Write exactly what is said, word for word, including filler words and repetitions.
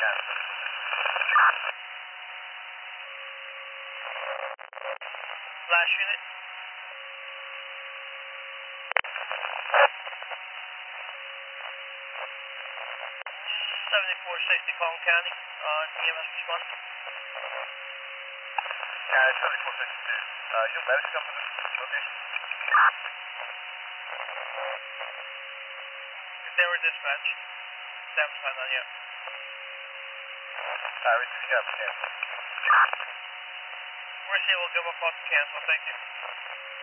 cancel. Flash unit. seventy-four sixty Collin County, uh, E M S response. Yeah, it's seventy-four sixty-two. Uh, your medics come to this location? They were dispatched. They haven't signed on yet. Alright, Richard, you got cancel. Mercy will give a call to cancel, thank you.